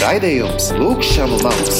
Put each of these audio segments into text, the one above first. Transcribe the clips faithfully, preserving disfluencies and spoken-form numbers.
Raidījums Lūkšanu lauks.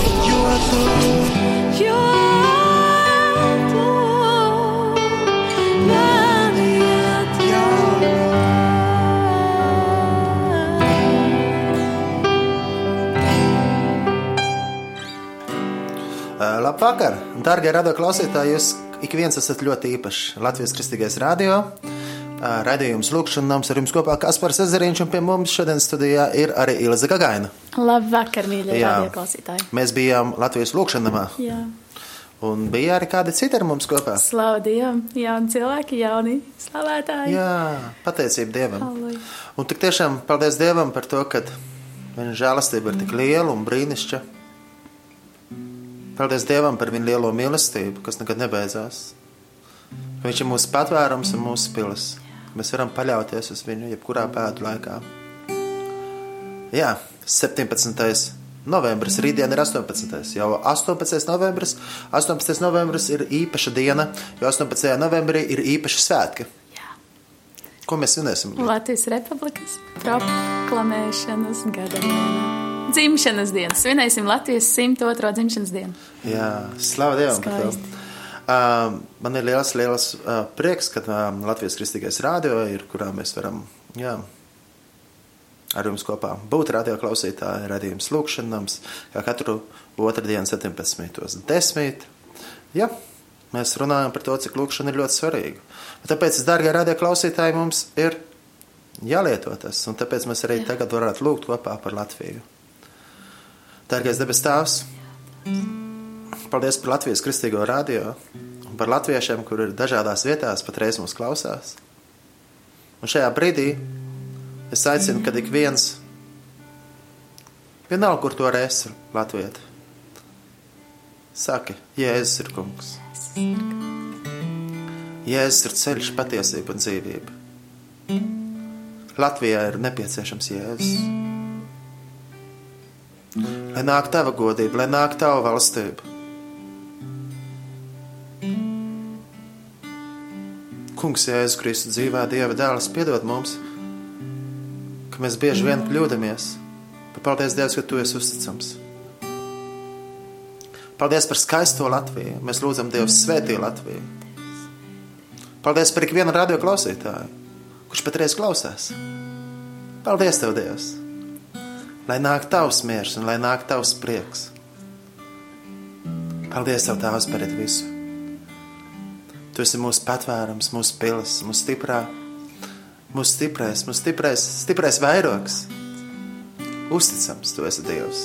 Labvakar, dārgie radio klausītāji, jūs ik viens esat ļoti īpašs. Latvijas Kristīgais radio, raidījums Lūkšanu nams, ar jums kopā Kaspars Ezeriņš, un pie mums šodien studijā ir arī Ilze Gagaina. Labvakar, mīļie radio klausītāji. Mēs bijām Latvijas Lūkšanu namā. Jā. Un bija arī kādi citi ar mums kopā. Slavu Dievam, jauni cilvēki, jauni slavētāji. Jā, pateicība Dievam. Halleluja. Un tik tiešām paldies Dievam par to, ka viņa žēlastība ir tik liela un brīnišķa. Paldies Dievam par viņu lielo mīlestību, kas nekad nebeidzās. Viņš ir mūsu patvērums un mūsu pilis. Mēs varam paļauties uz viņu jebkurā pēdu laikā. Jā, septiņpadsmitais novembris, rītdien ir astoņpadsmitais Jau astoņpadsmitais novembris, astoņpadsmitais novembris ir īpaša diena, jo astoņpadsmitajā novembrī ir īpaša svētki. Jā. Ko mēs svinēsim? Latvijas Republikas proklamēšanas gada diena. Dzimšanas dienu. Svinēsim Latvijas simt otro dzimšanas dienu. Jā, slava Dievam par to. Uh, man ir liels, liels uh, prieks, ka uh, Latvijas Kristīgais radio ir, kurā mēs varam, jā, ar jums kopā būt radio klausītāji, radījums Lūkšanu nams, kā katru otrdienu septiņpadsmitos desmit Jā, mēs runājam par to, cik lūkšana ir ļoti svarīga. Tāpēc, dārgie radio klausītāji, mums ir jālieto tas, un tāpēc mēs arī jā. Tagad varētu lūgt kopā par Latviju. Dārgais debes Tēvs, paldies par Latvijas Kristīgo radio un par latviešiem, kur ir dažādās vietās, patreiz mūs klausās. Un šajā brīdī es aicinu, kad ik viens, vienalga, kur to resi latvieti, saki, Jēzus ir kungs. Jēzus ir ceļš, patiesība un dzīvība. Latvijā ir nepieciešams Jēzus. Lai nāk tava godība, lai nāk tava valstība. Kungs, Jēzus Kristus, dzīvā Dieva dēls, piedod mums, ka mēs bieži vien kļūdamies, bet paldies Dievs, ka tu esi uzticams. Paldies par skaisto Latviju. Mēs lūdzam Dievs svētī Latviju. Paldies par ikvienu radio klausītāju, kurš patreiz klausās. Paldies Tev, Dievs. Lai nāk tavs miers un lai nāk tavs prieks. Paldies Tev, Tēvs, par visu. Tu esi mūsu patvērums, mūsu pilis, mūsu stiprā, mūsu stiprais, mūsu stiprais, stiprais vairogs. Uzticams, Tu esi Dievs.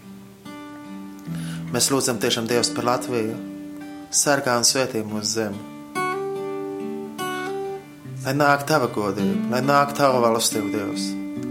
Mēs lūdzam tiešām Dievs par Latviju, sargā un svētī mūsu zemi. Lai nāk tava godība, lai nāk tava valstība, Dievs.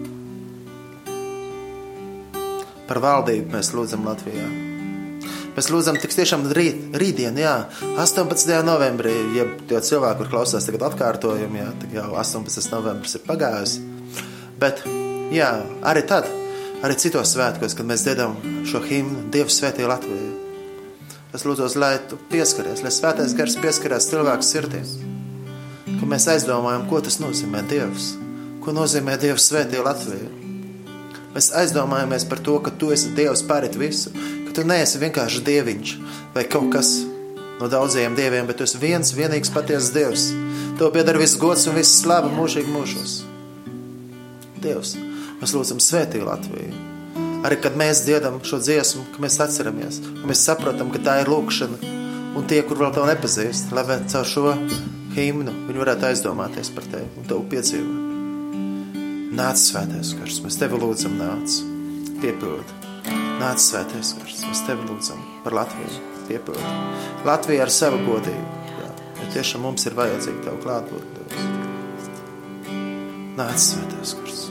Par valdību mēs lūdzam Latvijā. Mēs lūdzam tik tiešām rīt, rītdien, jā, astoņpadsmitajā novembrī, ja tie cilvēki, kur klausās tagad atkārtojumi, jā, tad jau astoņpadsmitais novembris ir pagājusi. Bet, jā, arī tad, arī citos svētkos, kad mēs dziedam šo himnu, Dievs svētī Latviju. Es lūdzos, lai tu pieskaries, lai svētais gars pieskarās cilvēku sirdīs. Ka mēs aizdomājam, ko tas nozīmē Dievs, ko nozīmē Dievs svētī Latviju. Mēs aizdomājamies par to, ka tu esi Dievs pārit visu, ka tu neesi vienkārši dieviņš vai kaut kas no daudzajiem dieviem, bet tu esi viens, vienīgs patiesas Dievs. Tev pieder viss gods un viss slava mūžīgi mūžos. Dievs, mēs lūdzam svētī Latviju. Arī, kad mēs dziedam šo dziesmu, ka mēs atceramies, un mēs saprotam, ka tā ir lūkšana, un tie, kur vēl tev nepazīst, lai vēl caur šo himnu viņi varētu aizdomāties par tevi un tev piedzīvot. Nāc svētais gars, mēs tevi lūdzam, nāc, piepildi. Nāc svētais gars, mēs tevi lūdzam par Latviju, piepildi. Latvija ar savu godību, jā, jo tiešām mums ir vajadzīgi tev klātbūt, Dievs. Nāc svētais gars.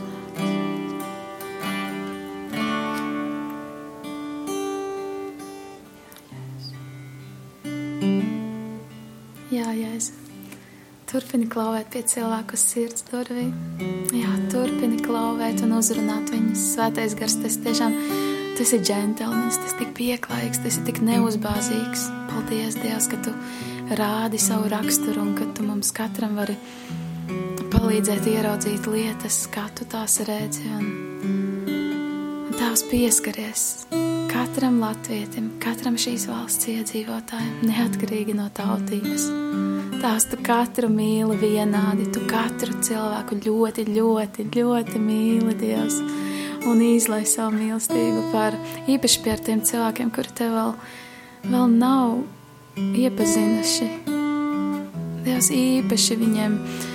Jā, Jēzus. Turpini klauvēt pie cilvēku sirds durvī. Jā, turpini klauvēt un uzrunāt viņus. Svētais gars, tas tiešām, tas ir džentelmenis, tas tik pieklājīgs, tas ir tik neuzbāzīgs. Paldies, Dievs, ka tu rādi savu raksturu un ka tu mums katram vari palīdzēt ieraudzīt lietas, kā tu tās redzi. Un, un Tēvs, pieskaries katram latvietim, katram šīs valsts iedzīvotājiem, neatkarīgi no tautības. Tēvs, tu katru mīli vienādi, tu katru cilvēku ļoti, ļoti, ļoti mīli, Dievs, un izlai savu mīlestību par īpaši par tiem cilvēkiem, kuri te vēl, vēl nav iepazinuši. Dievs, īpaši viņiem,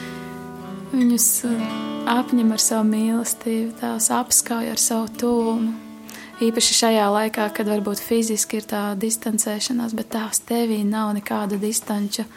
viņus apņem ar savu mīlestību, Tēvs, apskauj ar savu tuvumu. Īpaši šajā laikā, kad varbūt fiziski ir tā distancēšanās, bet Tēvs, tevī nav nekādu distanču.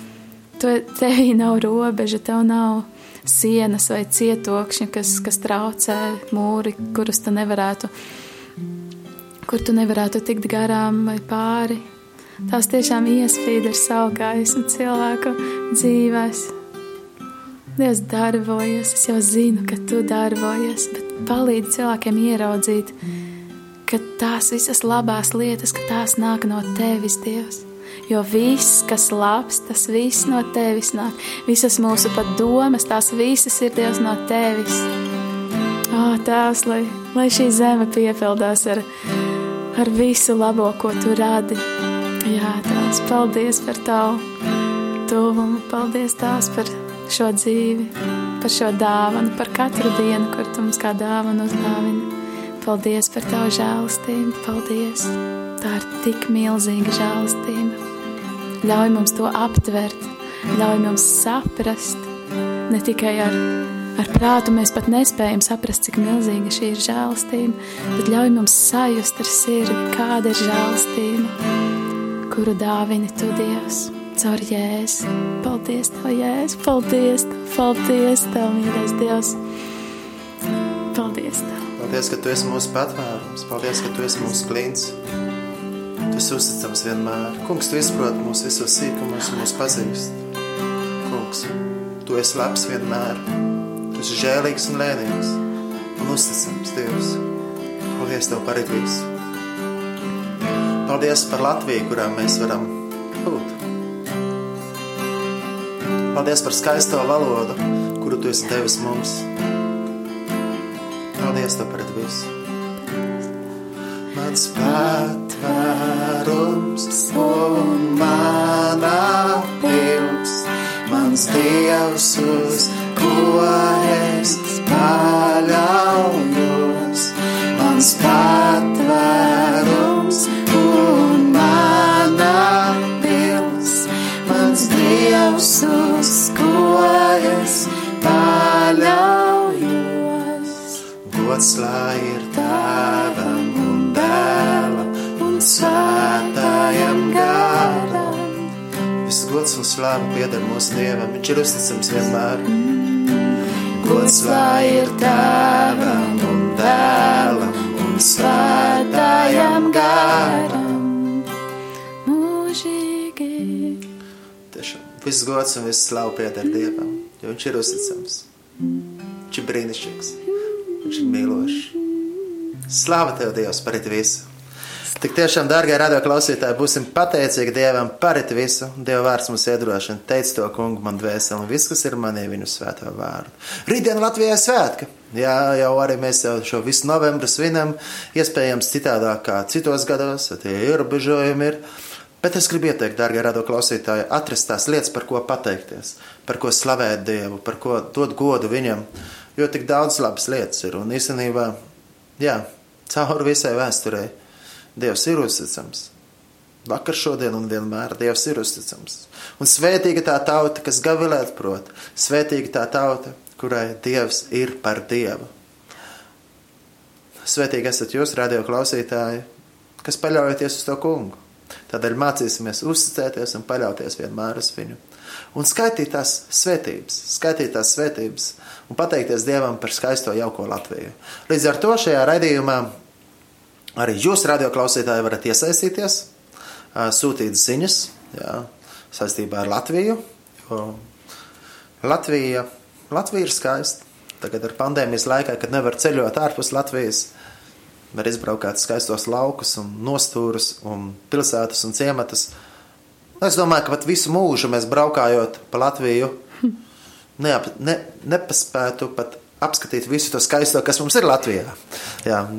Tevī nav robeža, tev nav sienas vai cietokšņi, kas, kas traucē mūri, kurus tu nevarētu, kur tu nevarētu tikt garām vai pāri. Tās tiešām iespīd ar savu gaismu cilvēku dzīvēs. Dievs darbojas, es jau zinu, ka tu darbojas, bet palīdz cilvēkiem ieraudzīt, ka tās visas labās lietas, ka tās nāk no tevis, Dievs. Jo viss, kas labs, tas viss no tevis nāk. Visas mūsu pat domas, tās visas ir, Dievs, no tevis. Ā, Tēvs, lai, lai šī zeme piepildās ar, ar visu labo, ko tu radi. Jā, Tēvs, paldies par tavu tuvumu, paldies, Tēvs, par šo dzīvi, par šo dāvanu, par katru dienu, kur tu mums kā dāvanu uzdāvini. Paldies par tavu žēlistību, paldies. Tā ir tik milzīga žēlistība. Ļauj mums to aptvert, ļauj mums saprast, ne tikai ar, ar prātu mēs pat nespējam saprast, cik milzīga šī ir žēlistība, bet ļauj mums sajust ar sirdi, kāda ir žēlistība, kuru dāvini tu, Dievs. Caur Jēzu. Paldies Tev, Jēzu. Paldies Tev, paldies Tev, mīļais Dievs. Paldies Tev. Paldies, ka Tu esi mūsu patvērums. Paldies, ka Tu esi mūsu klints. Tu esi uzticams vienmēr. Kungs, Tu izproti mūsu visos sīkumus un mūs pazīst. Kungs, Tu esi labs vienmēr. Tu esi žēlīgs un lēnīgs un uzticams, Dievs. Paldies Tev par visu. Paldies par Latviju, kurā mēs varam būt. Paldies par skaisto valodu, kuru Tu esi devis mums. Paldies Tev par visu. Mans patvērums un manā pils, mans Dievs, uz ko es paļaujos. Mans patvērums un manā pils, mans Dievs, uz ko es paļaujos. Gods lai ir Tēvam un Dēlam un Svētajam garam. Viss gods un slāva pieder mūsu Dievam, viņš ir uzticams vienmēr. Gods lai ir Tēvam un Dēlam un Svētajam garam. Mūžīgi. Tiešām, viss gods un viss slāva pieder Dievam, jo viņš ir uzticams. Viņš ir brīnišķīgs. Viņš ir mīlošs. Slāva Tev, Dievs, par visu. Tik tiešām, dārgie radio klausītāji, būsim pateicīgi Dievam par visu. Dieva vārds mums iedrošina. Teic to, kungu, man dvēseli, un viss, kas ir manī, viņu svēto vārdu. Rītdien Latvijā svētka. Jā, jau arī mēs jau šo visu novembru svinam. Iespējams citādāk kā citos gados, tie ierobežojumi ir. Bet es gribu ieteikt, dārgie radio klausītāji, atrast tās lietas, par ko pateikties, par ko slavēt Dievu, par ko dot godu viņam. Jo tik daudz labas lietas ir, un īstenībā, jā, cauri visai vēsturei Dievs ir uzticams. Vakar, šodien un vienmēr Dievs ir uzticams. Un svētīga tā tauta, kas gavilēt prot, svētīga tā tauta, kurai Dievs ir par Dievu. Svētīgi esat jūs, radio klausītāji, kas paļaujaties uz to kungu. Tādēļ mācīsimies uzticēties un paļauties vienmēr uz viņu. Un skaitīt tās svētības, skaitīt tās svētības un pateikties Dievam par skaisto jauko Latviju. Līdz ar to šajā raidījumā arī jūs, radio klausītāji, varat iesaistīties, sūtīt ziņas, jā, saistībā ar Latviju, jo Latvija, Latvija ir skaista. Tagad ar pandēmijas laikā, kad nevar ceļot ārpus Latvijas, var izbraukāt skaistos laukus un nostūrus un pilsētas un ciematas. Es domāju, ka pat visu mūžu mēs braukājot pa Latviju neap, ne, nepaspētu pat apskatīt visu to skaisto, kas mums ir Latvijā. Jā,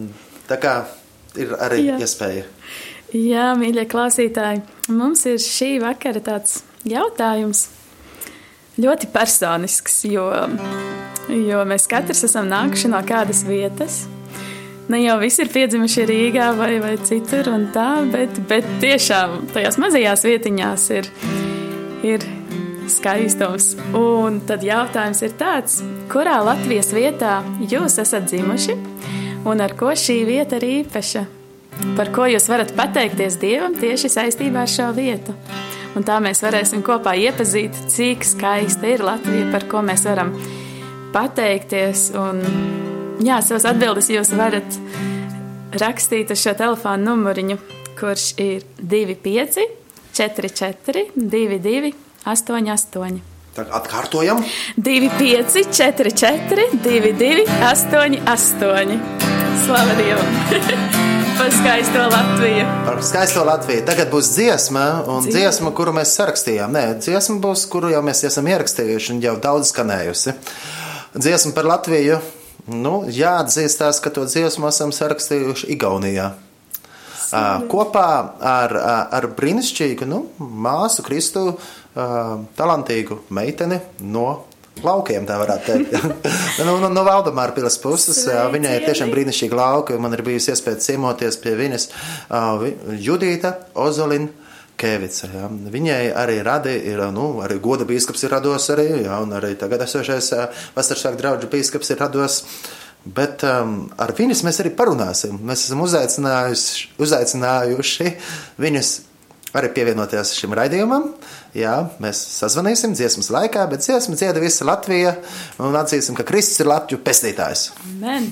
Tā kā ir arī Jā. iespēja. Jā, mīļie klausītāji, mums ir šī vakara tāds jautājums ļoti personisks, jo, jo mēs katrs esam nākuši no kādas vietas. Ne jau visi ir piedzimuši Rīgā vai, vai citur un tā, bet, bet tiešām tajās mazajās vietiņās ir, ir skaistums. Un tad jautājums ir tāds, kurā Latvijas vietā jūs esat dzimuši un ar ko šī vieta ir īpaša? Par ko jūs varat pateikties Dievam tieši saistībā ar šo vietu? Un tā mēs varēsim kopā iepazīt, cik skaista ir Latvija, par ko mēs varam pateikties. Un, jā, savas atbildes jūs varat rakstīt uz šo telefonu numuriņu, kurš ir divi pieci četri četri divi divi astoņi astoņi. Tā atkārtojam. divi pieci četri četri divi divi astoņi astoņi. Slava Dievam! Par skaisto Latviju. Par skaisto Latviju. Tagad būs dziesma, un Dzīve. dziesma, kuru mēs sarakstījām. Nē, dziesma būs, kuru jau mēs esam ierakstījuši un jau daudz skanējusi. Dziesma par Latviju. Nu, jāatzīstās, ka to dziesmu esam sarakstījuši Igaunijā. Uh, kopā ar, ar brīnišķīgu nu, māsu Kristu, uh, talantīgu meiteni no laukiem, tā varētu teikt. no, no, no Valdemāra pilas puses. Jā, viņai ir tiešām brīnišķīgi lauki. Man ir bijusi iespēja ciemoties pie viņas uh, Judīta Ozolina Kēvica. Jā. Viņai arī radi, ir, nu, arī goda bīskaps ir rados arī, jā, un arī tagad esošais uh, Vasarsvētku draugu bīskaps ir rados. Bet um, ar viņus mēs arī parunāsim. Mēs esam uzaicinājuši, uzaicinājuši viņus arī pievienoties šim raidījumam. Jā, mēs sazvanīsim dziesmas laikā, bet dziesmu dzieda visa Latvija un atzīsim, ka Kristus ir Latviju pestītājs. Amen!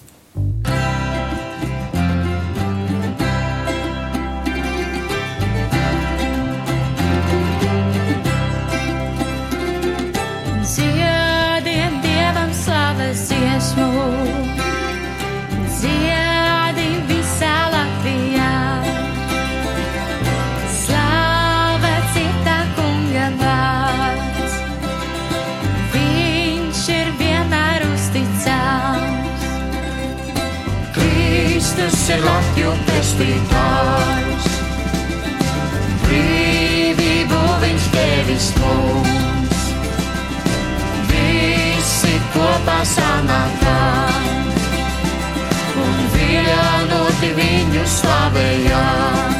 Dziediem Dievam slavas dziesmu, dziedi visā Latvijā. Slavēt citā kunga vārds, viņš ir vienmēr uzticams. Kristus ir Latviju pestītājs, brīvību viņš devis mums. Visi kopā sanākām un vienoti viņu slavējām.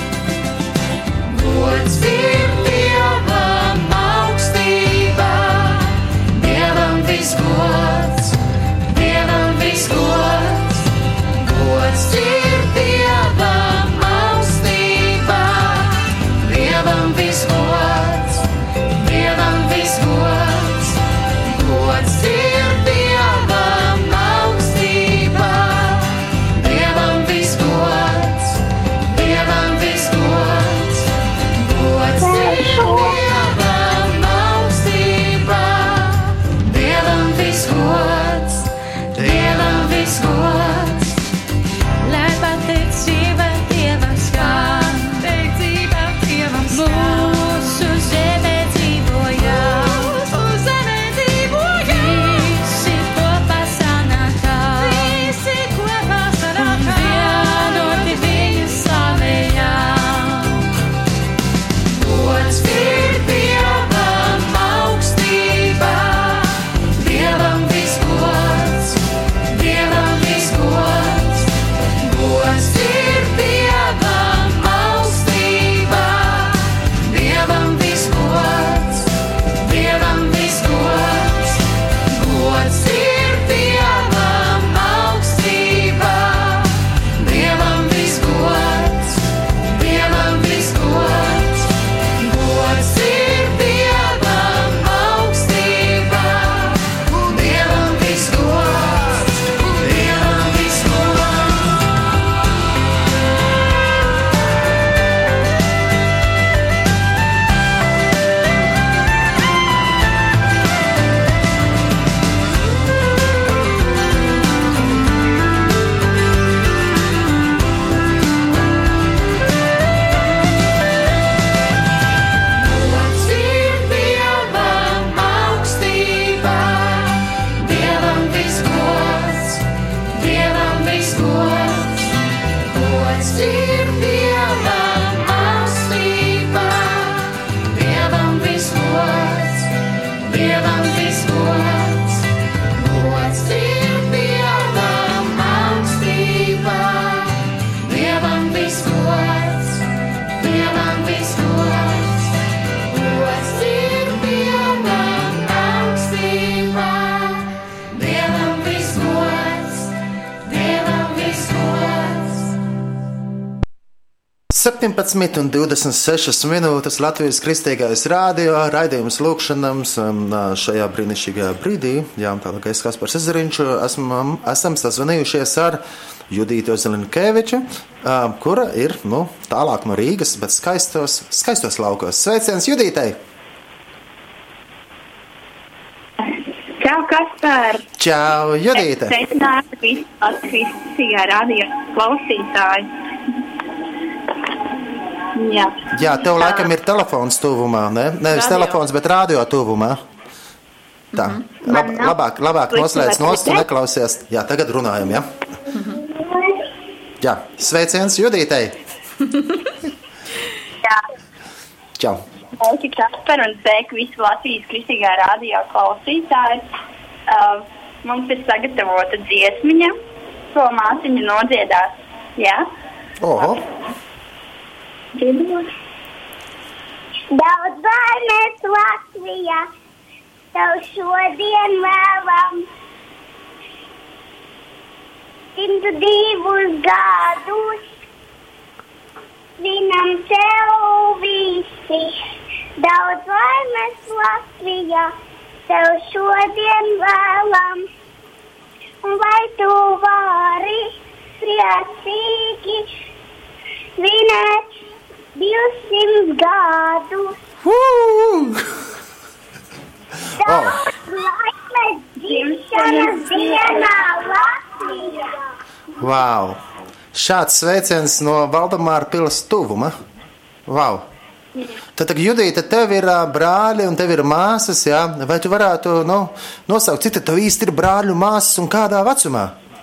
Gods ir Dievam augstībā, Dievam visgods, Dievam visgods. Gods ir Dievam augstībā, Dievam visgods, Dievam visgods. Gods ir Dievam augstībā, Dievam visgods, Dievam visgods. Gods ir Dievam augstībā, Dievam visgods, Dievam visgods. Lai septiņpadsmit un divdesmit sešas minūtes Latvijas Kristīgais rādio, raidījums lūkšanams šajā brīnišķīgajā brīdī. Jā, tālāk es Kaspars Ezeriņš, esam, esam sazvanījušies ar Judītu Zelinkeviču, kura ir, nu, tālāk no Rīgas, bet skaistos, skaistos laukos. Sveiciens Judītei! Čau, Kaspar! Čau, Judīte! Sveicināti visi Latvijas Kristīgā radio klausītāji! Jā. Jā, tev laikam ir telefons tuvumā, ne? Nevis radio. Telefons, bet radio tuvumā. Tā, mm-hmm. Lab, labāk, labāk noslēdz nost un neklausies. Jā, tagad runājam, jā? Mm-hmm. Jā, sveiciens Judītei. Jā. Čau. Sveiki, Kaspar, un sveiki visu Latvijas Kristīgā radio klausītāji. Uh, mums ir sagatavota dziesmiņa, ko māsiņa nodziedās. Jā? Oho. Daudz laimes Latvijā, tev šodien vēlam. Simtu divus gadus, svinam tev visi. Daudz laimes Latvijā, tev šodien vēlam. Un vai tu vari priecīgi svinēt divsimt gadus. Uh! Daudz laimes dzimšanas dienā Latvijā. Wow! Šāds sveiciens no Valdemāra pilas tuvuma. Wow! Tad, Judīte, tev ir brāļi un tev ir māsas, jā? Vai tu varētu, nu, nosaukt, cik tev īsti ir brāļu māsas un kādā vecumā?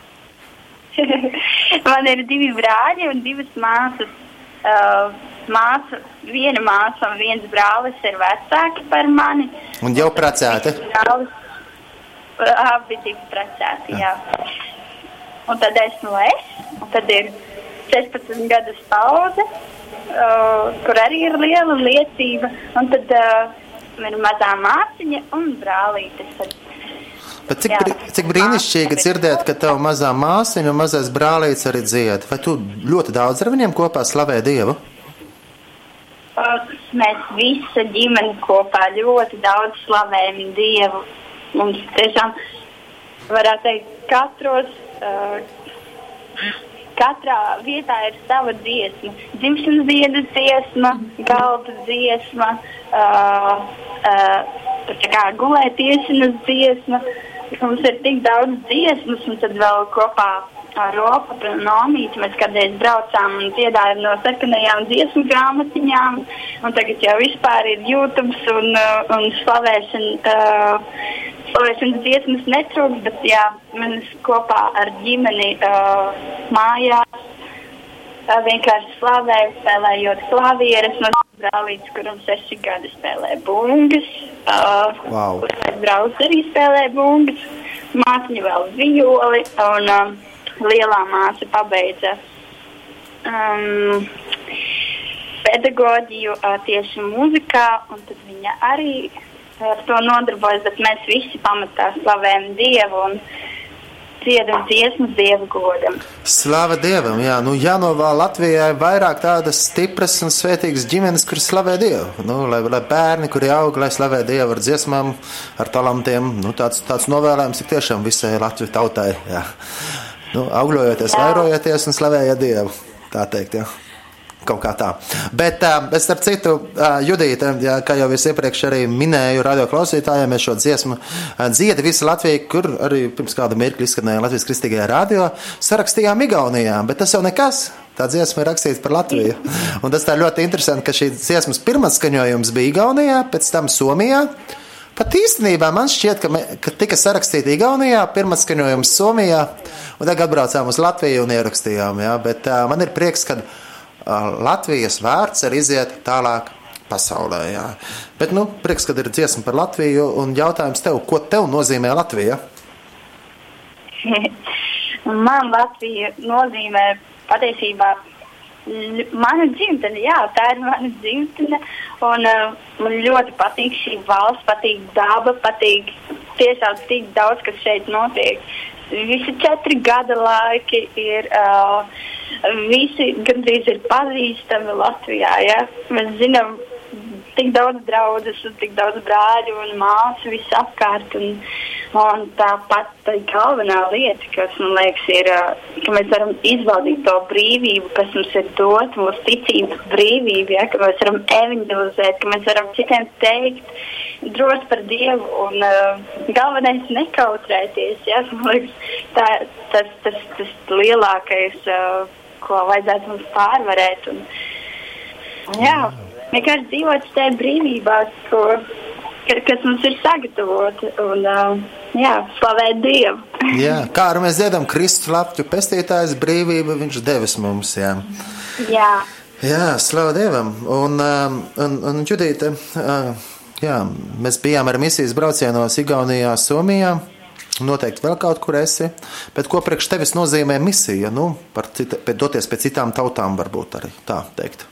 Man ir divi brāļi un divas māsas. Uh, māsa, viena māsa un viens brālis ir vecāki par mani. Un jau precēti? Brālis, abi divi precēti, jā. Un tad esmu es, un tad ir sešpadsmit gadus pauze, uh, kur arī ir liela liecība. Un tad uh, ir mazā māsiņa un brālītes. Bet cik, brī, cik brīnišķīgi dzirdēt, ka tev mazā māsiņa un mazais brālīts arī dzied. Vai tu ļoti daudz ar viņiem kopā slavē Dievu? Mēs visa ģimene kopā ļoti daudz slavējam Dievu. Mums tiešām, varētu teikt, katros, uh, katrā vietā ir sava dziesma. Dzimšanas dienas dziesma, galda dziesma, uh, uh, tā kā gulētiešanas dziesma. Mums ir tik daudz dziesmas, un tad vēl kopā ar Ropu un Nomīti mēs kādreiz braucām un dziedājām no sarkanajām dziesmu grāmatiņām, un tagad jau vispār ir YouTube un, un slavēšana, uh, slavēšanas dziesmas netrūks, bet jā, mēs kopā ar ģimeni uh, mājās uh, vienkārši slavēju, spēlējot klavieres, no brālītes, kuram seši gadi spēlē bungas. Uh, wow. Brauc arī spēlē bungas, māsiņa vēl violi, un um, lielā māsa pabeidza um, pedagoģiju uh, tieši mūzikā, un tad viņa arī ar to nodarbojas, bet mēs visi pamatā slavējam Dievu un dziedam dziesmas Dieva godam. Slava Dievam, jā. Nu, jānovēl Latvijai vairāk tādas stipras un svētīgas ģimenes, kur slavē Dievu. Nu, lai, lai bērni, kuri aug, lai slavē Dievu ar dziesmām, ar talantiem. Nu, tāds, tāds novēlējums ir tiešām visai Latviju tautai, jā. Nu, augļojoties, vairojoties un slavējiet Dievu, tā teikt, jā. Kaut kā tā. Bet uh, es ar citu uh, Judīte, jā, kā jau es iepriekš arī minēju radio klausītājiem, mēs šo dziesmu uh, dziedi visa Latvija, kur arī pirms kāda mirkļa izskanēja Latvijas Kristīgajā radio, sarakstījām Igaunijā, bet tas jau nekas. Tā dziesma ir rakstīta par Latviju. Un tas tā ļoti interesanti, ka šī dziesmas pirmais skaņojums bija Igaunijā, pēc tam Somijā. Pat īstenībā man šķiet, ka, me, ka tika sarakstīta Igaunijā, pirmais skaņojums Somijā, un tagad atbraucām uz Latviju un ierakstījām. Jā, bet uh, man ir prieks, ka Latvijas vārds arī iziet tālāk pasaulē, jā. Bet, nu, prieks, kad ir dziesma par Latviju, un jautājums tev, ko tev nozīmē Latvija? Man Latvija nozīmē patiesībā mana dzimtene, jā, tā ir mana dzimtene, un uh, man ļoti patīk šī valsts, patīk daba, patīk tiešām tik daudz, kas šeit notiek. visi četri gada laiki ir, uh, visi gandrīz ir pazīstami Latvijā, ja? Mēs zinām tik daudz draudzes un tik daudz brāļu un māsu visu apkārt, un, un tāpat tā galvenā lieta, kas, man liekas, ir, ka mēs varam izbaudīt to brīvību, kas mums ir dot, mūsu ticības brīvību, ja, ka mēs varam evangelizēt, ka mēs varam citiem teikt droši par Dievu, un uh, galvenais nekautrēties, ja, man liekas, tā, tas, tas, tas lielākais, uh, ko vajadzētu mums pārvarēt, un, un jā, vienkārši dzīvot tajā brīvībā, ko, kas mums ir sagatavota, un, uh, jā, slavēt Dievu. Jā, kā ar mēs dziedam, Kristus Latviju pestītājs brīvība, viņš devis mums, jā. Jā. Jā, slavu Dievam. Un, um, un, un Judīte, uh, jā, mēs bijām ar misijas braucienos Igaunijā, Somijā, noteikti vēl kaut kur esi, bet ko priekš tevis nozīmē misija, nu, par cita, pēc doties pēc citām tautām varbūt arī tā teikt.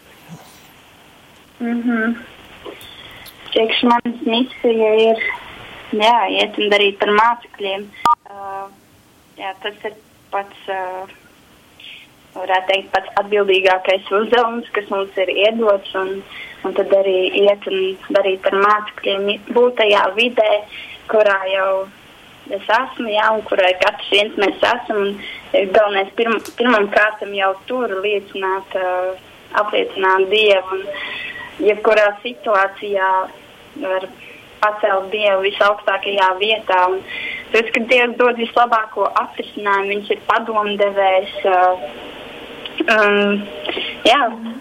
Mhm. Priekš manas misija ir, jā, iet un darīt par mācekļiem. Uh, jā, tas ir pats, uh, varētu teikt, pats atbildīgākais uzdevums, kas mums ir iedots, un, un tad arī iet un darīt par mācekļiem, būt tajā vidē, kurā jau es esmu, jā, un kurai katrs viens mēs esam, un galvenais pirm, pirmam kārtam jau tur liecināt, uh, apliecināt Dievu, un jebkurā situācijā var pacelt Dievu visaugstākajā vietā. Un tas, ka Dievs dod vislabāko atrisinājumu, viņš ir padomdevējs. Uh, um, jā,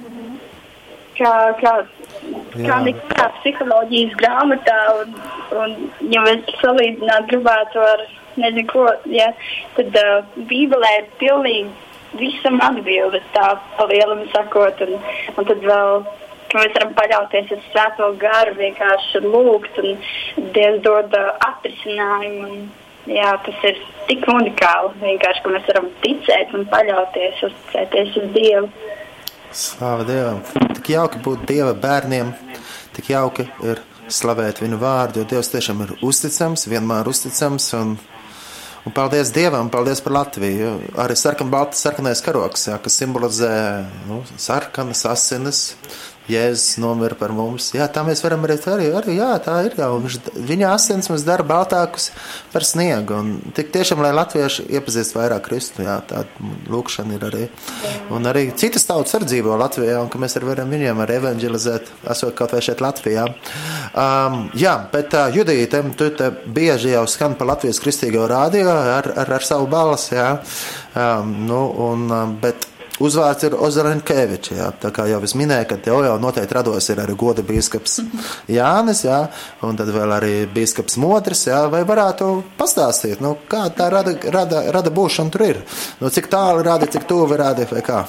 kā, kā, kā nekā psiholoģijas grāmatā, un, un ja mēs salīdzināt gribētu ar nezinu ko, ja, tad uh, Bībelē ir pilnīgi visam atbildes tā pa lielam sakot, un, un tad vēl ka mēs varam paļauties uz Svēto garu, vienkārši lūgt, un Dievs dod uh, atrisinājumu. Un, jā, tas ir tik unikāli, vienkārši, ka mēs varam ticēt un paļauties, uzticēties uz Dievu. Slāva Dievam. Tik jauki būt Dieva bērniem, tik jauki ir slavēt viņu vārdu, jo Dievs tiešām ir uzticams, vienmēr uzticams, un, un paldies Dievam, paldies par Latviju. Arī sarkan, balta, sarkanais karoks, jā, kas simbolizē nu, sarkanas asinis, Jēzus nomira par mums. Jā, tā mēs varam arī, arī, arī jā, tā ir jau. Viņa asins mums dara baltākus par sniegu. Un tik tiešām, lai latvieši iepazīst vairāk Kristu, jā, tā lūkšana ir arī. Un arī citas tautas arī dzīvo Latvijā, un ka mēs arī varam viņiem arī evangelizēt, esot kaut vai šeit Latvijā. Um, jā, bet uh, Judīte, tu te bieži jau skan par Latvijas kristīgo rādio ar, ar, ar savu balsi, jā. Um, nu, un, um, bet uzvārds ir Ozarenkevičs, jā, tā kā jau es minēju, ka tev jau noteikti rados ir arī goda bīskaps Jānis, jā, un tad vēl arī bīskaps Modris, jā, vai varētu pastāstīt, nu, kā tā rada, rada, rada būšana tur ir, nu, cik tālu rada, cik tuvi rada, vai kā?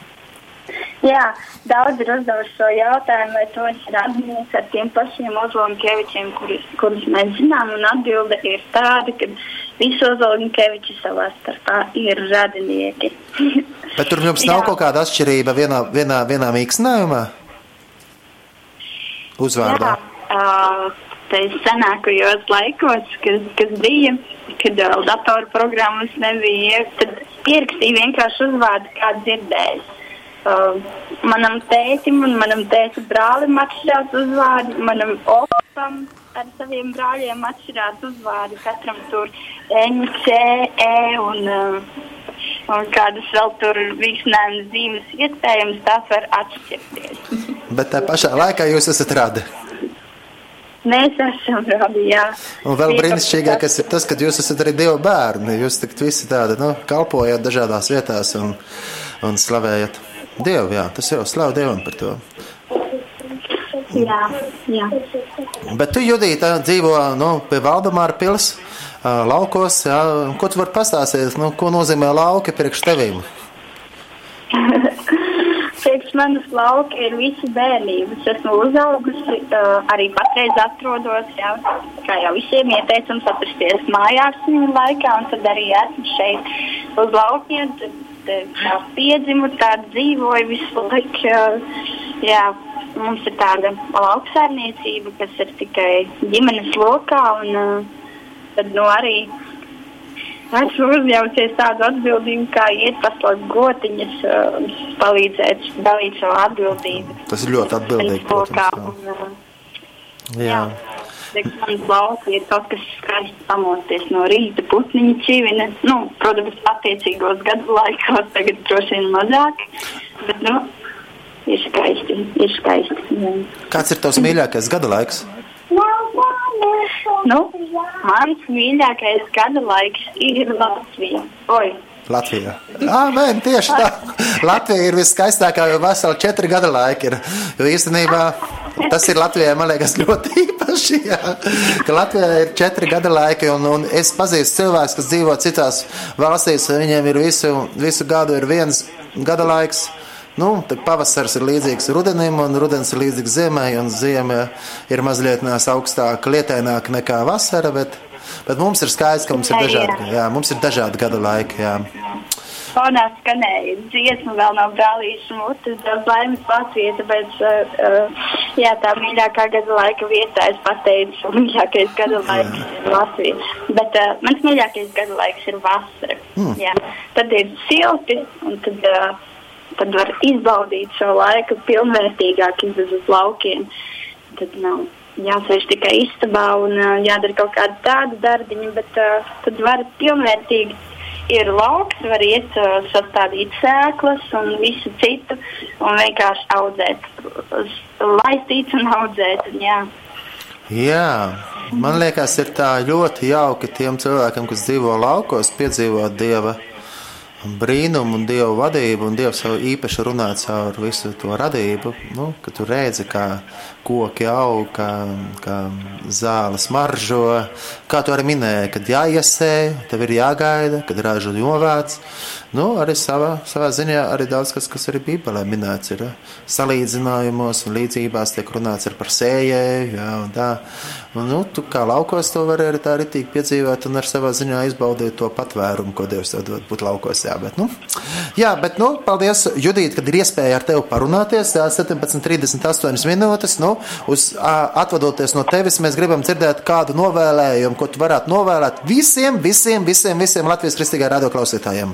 Jā, daudz ir uzdevuši šo jautājumu, vai to ir radinieks ar tiem pašiem Ozarenkevičiem, kurus, kurus mēs zinām, un atbilde ir tāda, ka visi Ozarenkeviči savā starpā ir radinieki. Bet tur jums nav kaut kāda atšķirība vienā, vienā, vienā mīkstinājumā? Uzvārdā? Jā, uh, tas senākajos laikos, kas, kas bija, kad uh, datoru programmas nebija, tad pierakstīja vienkārši uzvārdu, kā dzirdējis. Uh, manam tētim un manam tēta brālim atšķirās uzvārdi, manam opam ar saviem brāļiem atšķirās uzvārdi, katram tur N, C, E un, uh, un kādas vēl tur vīksnējumas zīmes iespējams, tās var atšķirties. Bet tā pašā laikā jūs esat radi? Mēs esam radi, jā. Un vēl brīnišķīgākais ir tas, ka jūs esat arī Dieva bērni, jūs tikt visi tādi, nu, kalpojat dažādās vietās un, un slavējat Dievu, jā, tas jau slavu Dievam par to. Jā, jā. Bet tu, Judīte, dzīvo, nu, pie Valdemāra pils, laukos, jā, ko tu vari pastāstīt, nu, ko nozīmē lauki priekš tevīm? Priekš manas lauki ir visi bērnība. Es esmu uzaugusi, uh, arī patreiz atrodos, jā, kā jau visiem ieteicams, atrasties mājās viņa laikā, un tad arī esmu šeit uz laukiem, tad tā piedzimu, tā dzīvoju visu laiku. Jā, mums ir tāda lauksārniecība, kas ir tikai ģimenes lokā, un tad, nu, arī esmu uzņēmusies tādu atbildību, kā iet paslēgt gotiņas, uh, palīdzēt dalīt savu atbildību. Tas ir ļoti atbildīgi, protams. Jā. Jā. jā. Manas lauka ir kaut kas skaisti pamosties no rīta, putniņa čivina. Nu, protams, attiecīgos gadu laikos tagad droši vien mazāk, bet, nu, ir skaisti, ir skaisti. Jā. Kāds ir tavs mīļākais gada laiks? Nu, mans mīļākais gada laiks ir Latvija. Oi. Latvijā. Āmen, tieši tā. Latvija ir viskaistākā, jo veseli četri gada laiki ir. Jo īstenībā tas ir Latvijai, man liekas, ļoti īpaši, jā. Ka Latvijā ir četri gada laiki, un, un es pazīstu cilvēkus, kas dzīvo citās valstīs, viņiem ir visu, visu gadu ir viens gada laiks. Nu, tad pavasars ir līdzīgs rudenim, un rudens ir līdzīgs ziemai, un ziema ir mazliet nās augstāk, lietaināk nekā vasara, bet, bet mums ir skaisti, ka mums ir dažādi, jā, mums ir dažādi gada laiki, jā. Fonā skanēja dziesma vēl no brālīša mutes, daudz laimes Latvija, tāpēc, uh, jā, tā mīļākā gada laika vietā es pateicu, mīļākais gada laiks ir Latvija. Bet uh, mans mīļākais gada laiks ir vasara, mm. jā. Tad ir silti, un tad... Uh, tad var izbaudīt šo laiku pilnvērtīgāk, izdod uz laukiem. Tad nav jāsēž tikai istabā un uh, jādara kaut kāda tāda darbiņa, bet uh, tad var pilnvērtīgi ir lauks, var iet uh, sastādīt sēklas un visu citu un vienkārši audzēt, laistīt un audzēt, jā. Jā, man liekas, ir tā ļoti jauki tiem cilvēkiem, kas dzīvo laukos, piedzīvot Dieva brīnumu un Dievu vadību, un Dievs jau īpaši runā caur visu to radību, nu, ka tu redzi, kā koki aug, kā, kā zāles maržo, kā tu arī minēji, kad jāiesē, tev ir jāgaida, kad ražu novāc. Nu, arī savā, savā ziņā arī daudz kas, kas arī Bībelē minēts ir salīdzinājumos un līdzībās tiek runāts ar par sējēju, jā, un tā. Un, nu, tu kā laukos to vari arī tā ritīgi piedzīvot un ar savā ziņā izbaudīt to patvērumu, ko Dievs tev dod būt laukos, jā, bet, nu, jā, bet, nu, paldies, Judīt, kad ir iespēja ar tevi parunāties, jā, septiņpadsmit trīsdesmit astoņas minūtes, nu, uz, atvadoties no tevis, mēs gribam dzirdēt kādu novēlējumu, ko tu varētu novēlēt visiem, visiem, visiem, visiem Latvijas kristīgā radio klausītājiem.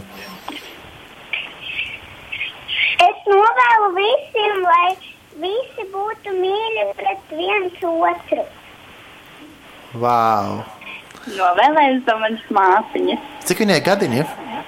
Es novēlu visiem, lai visi būtu mīļi pret viens otru. Vau! Novēlējums no manas māsiņas. Cik viņai gadiņi?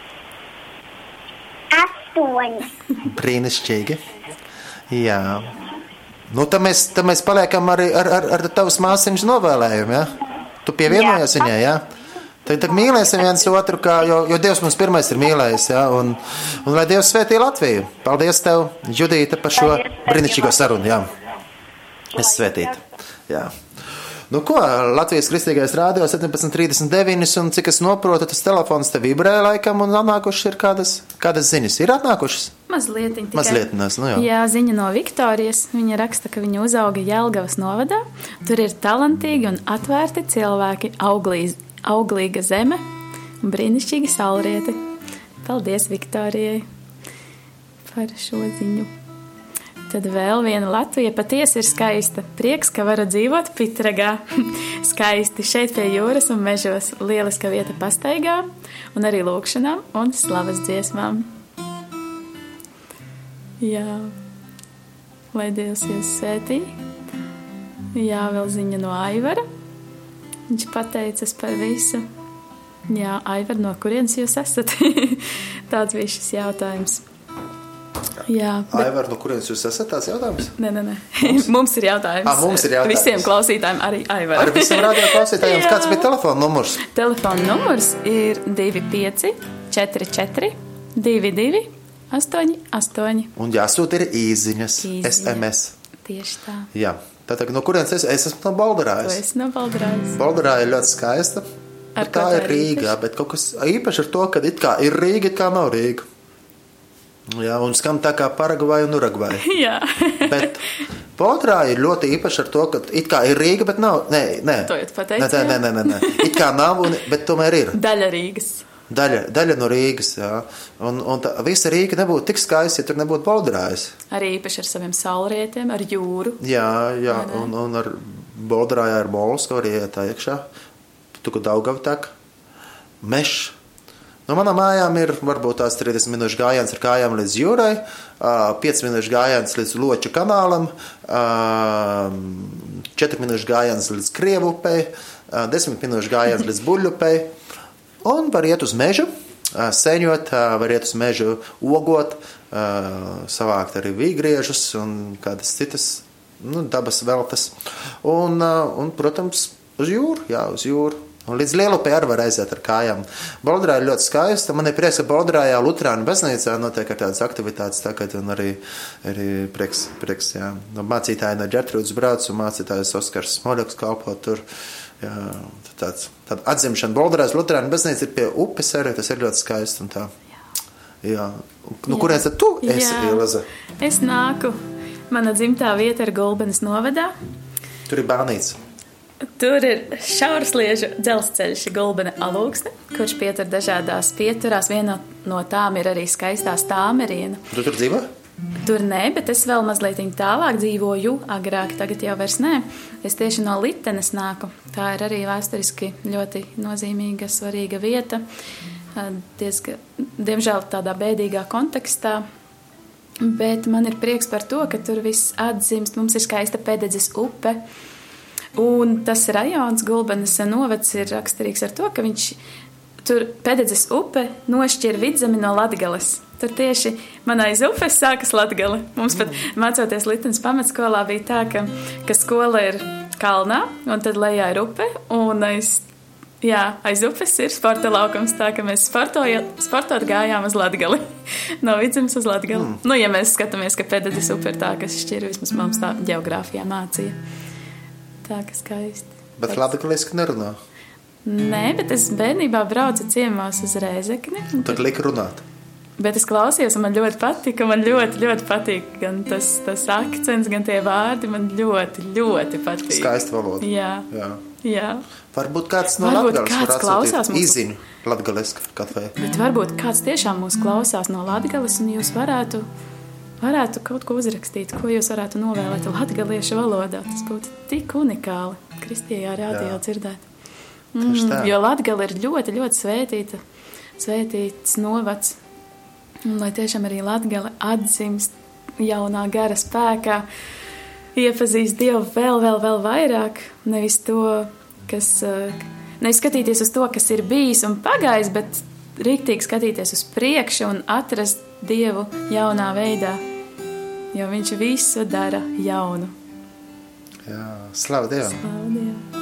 Astoņi. Brīnišķīgi. Jā. Nu, tad mēs, tad mēs paliekam arī ar, ar, ar tavas māsiņas novēlējumu, jā? Tu pievienojies viņai, jā? Tad, tad mīlēsim viens otru, kā, jo, jo Dievs mums pirmais ir mīlējis, jā? Un, un lai Dievs svētī Latviju. Paldies tev, Judīta, par šo brīnišķīgo sarunu, jā. Es svētītu, jā. Nu ko, Latvijas kristīgais rādio septiņpadsmit trīsdesmit deviņi, un cik es noprotu, tas telefons te vibrē laikam, un atnākušas ir kādas, kādas ziņas. Ir atnākušas? Mazlietiņ tikai. Mazlietiņās, nu jā. Jā, ziņa no Viktorijas. Viņa raksta, ka viņa uzauga Jelgavas novadā. Tur ir talantīgi un atvērti cilvēki, auglīs, auglīga zeme un brīnišķīga saulriete. Paldies Viktorijai par šo ziņu. Tad vēl viena Latvija patiesi ir skaista. Prieks, ka varu dzīvot Pitregā. Skaisti šeit pie jūras un mežos. Lieliska vieta pastaigā un arī lūkšanām un slavas dziesmām. Jā, lai Dievs jūs svētī. Jā, vēl ziņa no Aivara. Viņš pateicas par visu. Jā, Aivar, no kurienes jūs esat? Tāds bija šis jautājums. Jā, bet... Aivar, no kurienes jūs esat, tāds jautājums? Nē, nē, nē. Mums, mums ir jautājums. Ah, mums ir jautājums. Visiem klausītājiem, arī Aivar. Ar visiem radio klausītājiem. Kāds bija telefona numurs? Telefona numurs ir divi pieci četri četri divi divi astoņi astoņi. Un jāsūt ir īziņas, Īziņa. S M S. Tieši tā. Jā, tātad no kurienes es, es esmu no Baldarājas. Tu esi no Baldarājas. Baldarāja ir ļoti skaista. Ar tā ko ir Rīga, bet kaut kas īpaši ar to, ka it kā ir Rīga, it kā nav Rīga. Jā, un skan tā kā Paragvai un Uragvai. Jā. Bet Baldarāja ir ļoti īpaši ar to, ka it kā ir Rīga, bet nav. Nē, nē. To jūs pateicat? Nē, nē, nē, nē. It kā nav, un, bet tomēr ir. Daļa Rīgas. Daļa, daļa no Rīgas, jā. Un, un tā, visa Rīga nebūtu tik skaista, ja tur nebūtu Baldarājas. Arī īpaši ar saviem saulrietiem, ar jūru. Jā, jā, un, un ar Baldarājā ir mols, ko arī ietā iekšā. Tu, ko Daugava tak. Mešs. No manām mājām ir varbūt tās trīsdesmit minūšu gājiens ar kājām līdz jūrai, piecas minūšu gājiens līdz Loču kanālam, četras minūšu gājiens līdz Krievupei, desmit minūšu gājiens līdz Buļļupei, un var iet uz mežu, seņot, var iet uz mežu ogot, savākt arī vīgriežus un kādas citas nu, dabas veltas, un, un, protams, uz jūru, jā, uz jūru. Un līdz Lielupei arī var aiziet ar kājām. Bolderā ir ļoti skaista. Man ir prieks, ka Bolderājā Luterāņu baznīcā notiek ar tādas aktivitātes tagad, un arī, arī prieks, prieks, jā. No mācītāja no Ģertrūdas brauc, un mācītājs Oskars Smoļoks kalpo tur. Jā, tāds, tāda atzimšana. Bolderās Luterāņu baznīca ir pie upes arī, tas ir ļoti skaisti un tā. Jā. Nu, kurienes tad tu esi, Ilze? Es nāku. Mana dzimtā vieta ir Gulbenes novadā. Tur ir bānīts. Tur ir šaursliežu dzelzceļš Gulbene Alūksne, kurš pietur dažādās pieturās. Viena no tām ir arī skaistā Stāmeriena. Tu tur dzīvo? Tur nē, bet es vēl mazliet tālāk dzīvoju agrāk, tagad jau vairs nē. Es tieši no Litenes nāku. Tā ir arī vēsturiski ļoti nozīmīga, svarīga vieta. Diezga, diemžēl tādā bēdīgā kontekstā. Bet man ir prieks par to, ka tur viss atzimst. Mums ir skaista Pededzes upe. Un tas rajons Gulbenes novads ir raksturīgs ar to, ka viņš tur Pededzes upe nošķir Vidzemi no Latgales. Tur tieši man aiz upes sākas Latgale. Mums pat mācoties Litenes pamatskolā bija tā, ka, ka skola ir kalnā, un tad lejā ir upe, un aiz, jā, aiz upes ir sporta laukums, tā ka mēs sportot gājām uz Latgali. No Vidzemes uz Latgali. Mm. Nu, ja mēs skatāmies, ka Pededzes upe ir tā, kas šķir, vismaz mums tā ģeogrāfijā mācīja. Tā, ka skaisti. Bet latgaliski nerunā? Nē, bet es bērnībā braucu ciemos uz Rēzekni. Tad lika runāt? Bet es klausījos, un man ļoti patika, man ļoti, ļoti patīk gan tas, tas akcents, gan tie vārdi, man ļoti, ļoti patīk. Skaista valoda. Jā. Jā. Jā. Varbūt kāds no varbūt Latgales kāds var atsūtīt mūsu... izziņu latgaliski kafē. Bet varbūt kāds tiešām mūs klausās no Latgales, un jūs varētu... varētu kaut ko uzrakstīt, ko jūs varētu novēlēt latgaliešu valodā. Tas būtu tik unikāli Kristijā rādījā dzirdēt. Mm, jo Latgale ir ļoti, ļoti svētīta, svētīts novads. Un, lai tiešām arī Latgale atzimst jaunā gara spēkā, iepazīst Dievu vēl, vēl, vēl vairāk. Nevis to, kas, nevis skatīties uz to, kas ir bijis un pagājis, bet riktīgi skatīties uz priekšu un atrast Dievu jaunā veidā. Jo viņš visu dara jaunu. Jā, slavu Dievam. Slavu Dievam.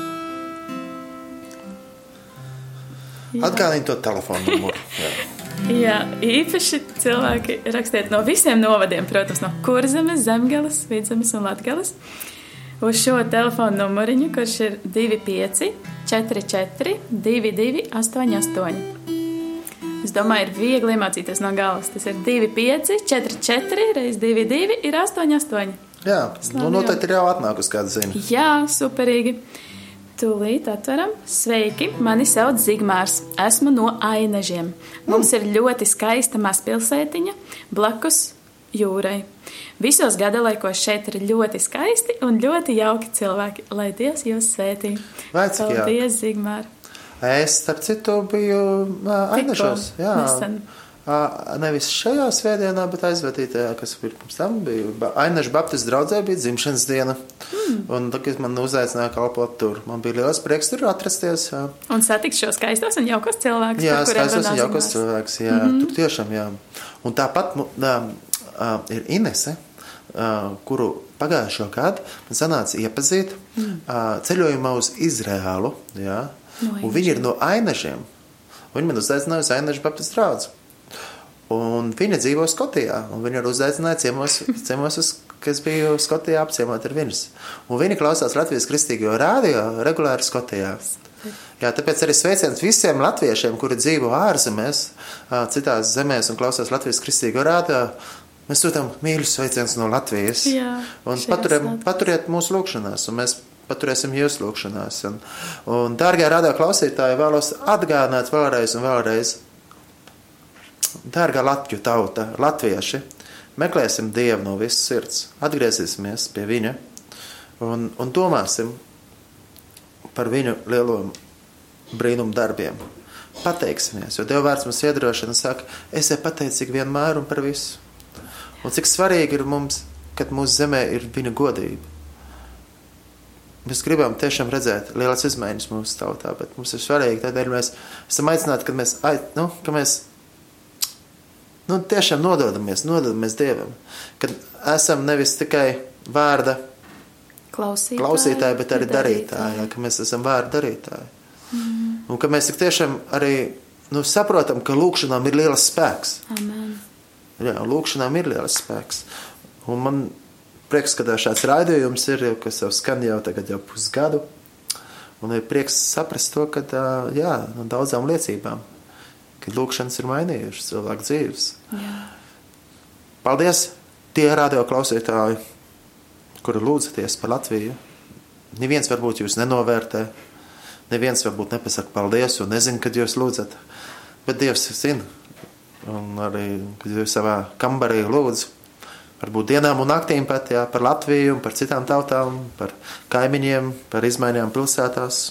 Atgādini to telefonu numuru. Jā. Jā, īpaši cilvēki rakstiet no visiem novadiem, protams, no Kurzemes, Zemgales, Vidzemes un Latgales. Uz šo telefonu numuriņu, kurš ir divi pieci četri četri divi divi astoņi astoņi. Es domāju, ir viegli iemācīties no galvas. Tas ir divi pieci četri četri reiz divi divi ir astoņi astoņi. Jā, nu noteikti ir jau atnākus kāda ziņa. Jā, superīgi. Tūlīt atveram. Sveiki, mani sauc Zigmārs. Esmu no Ainežiem. Mums mm. ir ļoti skaista mazpilsētiņa blakus jūrai. Visos gadalaikos šeit ir ļoti skaisti un ļoti jauki cilvēki. Lai Dievs jūs svētī. Vai cik jauki? Paldies, Zigmār. Es, starp citu, biju Ainežos. Jā, nesen. Nevis šajā svētdienā, bet aizvadītajā, kas bija pirms tam, bija Ainežu Baptistu draudzē, bija dzimšanas diena. Mm. Un tagad man uzaicināja kalpot tur. Man bija liels prieks tur atrasties. Jā. Un satikt šo skaistos un jaukos cilvēkus. Jā, skaistos un jaukos cilvēkus, jā. Mm-hmm. Tur tiešām, jā. Un tāpat uh, uh, ir Inese, uh, kuru pagājušo gadu man sanāca iepazīt mm. uh, ceļojumā uz Izrēlu, jā. No un viņi ir no Ainežiem. Viņi man uzaicināja uz Ainežu Baptistu draudzi. Un viņa dzīvo Skotijā. Un viņa ir uzaicināja ciemos, ciemos uz, kas biju Skotijā apciemot ar viņus. Un viņa klausās Latvijas Kristīgo rādio regulāri Skotijā. Jā, tāpēc arī sveiciens visiem latviešiem, kuri dzīvo ārzemēs, citās zemēs un klausās Latvijas Kristīgo rādio. Mēs sūtām mīļus sveicienus no Latvijas. Jā, un paturiem, paturiet mūsu lūkšanās. Un mēs paturēsim jūsu lūkšanās. Un, un dārgie radio klausītāji, vēlos atgādināt vēlreiz un vēlreiz. Dārgā Latviju tauta, latvieši, meklēsim Dievu no visas sirds, atgriezīsimies pie viņa un, un domāsim par viņu lielo brīnumu darbiem. pateiksimies, jo Dieva vārds mums iedrošina un saka, esiet pateicīgi vienmēr un par visu. Un cik svarīgi ir mums, kad mūsu zemē ir viņa godība. Mēs gribam tiešām redzēt lielas izmaiņas mūsu tautā, bet mums ir svarīgi, tādēļ mēs esam aicināti, kad mēs, nu, ka mēs nu, tiešām nododamies, nododamies Dievam, kad esam nevis tikai vārda klausītāji, klausītāji bet arī darītāji, jā, ka mēs esam vārda darītāji. Mm. Un ka mēs tik tiešām arī nu, saprotam, ka lūkšanām ir lielas spēks. Amen. Jā, lūkšanām ir lielas spēks. Un man prieks, ka šāds raidījums ir, kas jau skan jau tagad jau pusgadu. Un ir prieks saprast to, ka jā, no daudzām liecībām, ka lūkšanas ir mainījušas cilvēku dzīves. Jā. Paldies tie radio klausītāji, kuri lūdzaties par Latviju. Neviens varbūt jūs nenovērtē, neviens varbūt nepasaka paldies un nezin, kad jūs lūdzat, bet Dievs zina. Un arī, kad jūs savā kambarī lūdz, varbūt dienām un naktīm pat, jā, par Latviju un par citām tautām, par kaimiņiem, par izmaiņām pilsētās.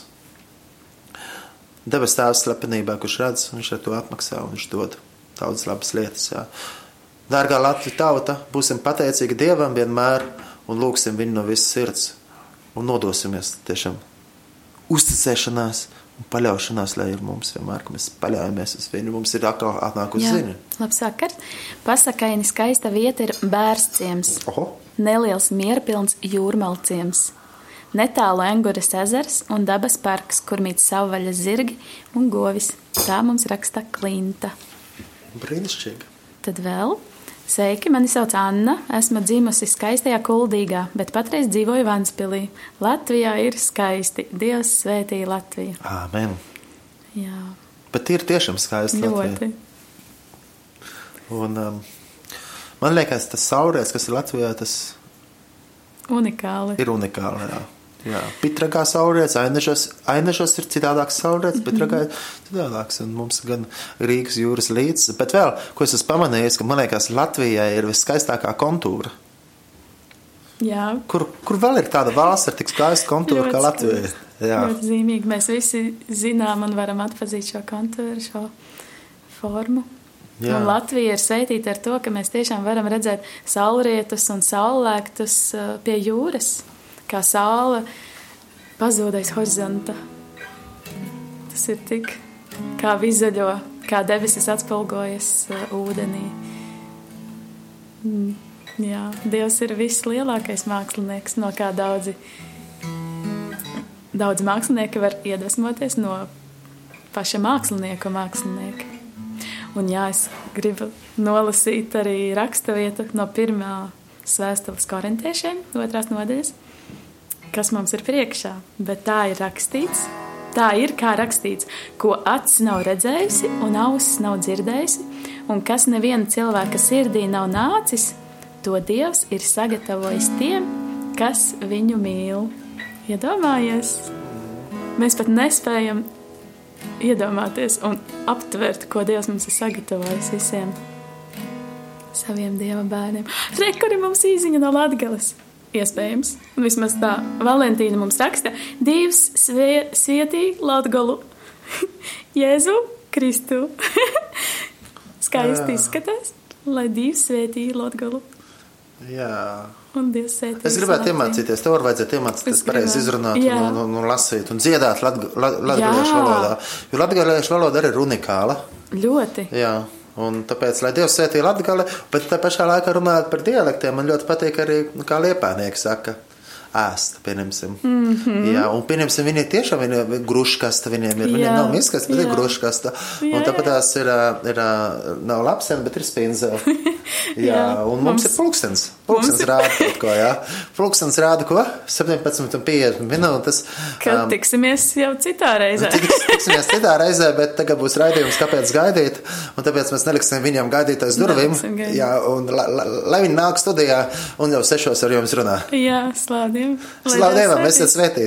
Debes Tēvs slepenībā, kurš redz, viņš ar to apmaksā un viņš dod daudz labas lietas, jā. Dārgā Latviju tauta, būsim pateicīgi Dievam vienmēr un lūksim viņu no visas sirds un nodosimies tiešām uzticēšanās un paļaušanās, lai ir mums vienmēr, ka mēs paļaujamies uz viņu. Mums ir atkal atnāk uz ziņu. Labs vakars. Pasakaini skaista vieta ir Bērsciems. Oho. Neliels mierpilns jūrmalciems. Netālu Enguras ezers un dabas parks, kur mīt savvaļas zirgi un govis. Tā mums raksta Klinta. Brīnišķīgi. Tad vēl. Sveiki, mani sauc Anna, esmu dzīmusi skaistajā Kuldīgā, bet patreiz dzīvoju Vanspilī. Latvijā ir skaisti. Dievs svētī Latviju. Āmen. Jā. Bet ir tiešām skaisti Latvija. Un um, man liekas, tas saulriets, kas ir Latvijā, tas unikāli. Ir unikāli, jā. Jā, Pitragā saulriets, Ainešos, Ainešos ir citādāks saulriets, Pitragā ir citādāks, un mums gan Rīgas jūras līdz. Bet vēl, ko es esmu pamanījis, ka man liekas, Latvijai ir viskaistākā kontūra. Jā. Kur, kur vēl ir tāda valsts ar tik skaistu kontūru ļoti kā Latvija? Jā. Ļoti zīmīgi. Mēs visi zinām un varam atpazīt šo kontūru, šo formu. Jā. Un Latvija ir sveitīta ar to, ka mēs tiešām varam redzēt saulrietus un saulēktus pie jūras. Kā saule pazūdais horizonta. Tas ir tik, kā vizaļo, kā debesis atspulgojas uh, ūdenī. Mm, jā, Dievs ir vislielākais mākslinieks, no kā daudzi, daudzi mākslinieki var iedvesmoties no paša mākslinieka mākslinieka. Un jā, es gribu nolasīt arī raksturvietu no pirmā vēstules korintiešiem, otrās nodaļas, kas mums ir priekšā, bet tā ir rakstīts, tā ir kā rakstīts, ko acis nav redzējusi un ausis nav dzirdējusi, un kas neviena cilvēka sirdī nav nācis, to Dievs ir sagatavojis tiem, kas viņu mīl. Iedomājies? Mēs pat nespējam iedomāties un aptvert, ko Dievs mums ir sagatavojis visiem saviem Dieva bērniem. Re, kur ir mums īziņa no Latgales? Iespējams. Un vismaz tā Valentīna mums raksta, Dievs svie, svietī Latgalu. Jēzu Kristu. Skaisti izskatās, lai Dievs svietī Latgalu. Jā. Un Dievs svietī. Es gribētu Latviju. Iemācīties, tev var vajadzētu iemācīties pareizi izrunāt un, un, un, un lasīt un dziedāt latg, lat, latgaliešu valodā. Jo latgaliešu valoda arī ir unikāla. Ļoti. Jā. Un tāpēc, lai Dievs svētī Latgali, bet tā pašā laikā runājot par dialektiem, man ļoti patīk arī, kā liepānieki saka, ēst, pieņemsim. Mm-hmm. Jā, un pieņemsim, viņi tiešām ir gruškasta, viņiem ir, viņiem nav miskasta, bet ir gruškasta. Jā, un tāpēc tās ir, ir, nav lapsena, bet ir spinzela. Jā, jā, un mums, mums ir pulkstens. Pulkstens rāda kaut ko, jā. Pulkstens rāda ko? septiņpadsmit un piecdesmit minūtes. Kad um, tiksimies jau citā reizē. Tiks, tiksimies citā reizē, bet tagad būs raidījums, kāpēc gaidīt, un tāpēc mēs neliksim viņam gaidīt aiz durvīm. Jā, un la, la, lai viņi nāk studijā un jau sešos ar jums runā. Jā, slādi. Slavu Dievam, esiet svētīti!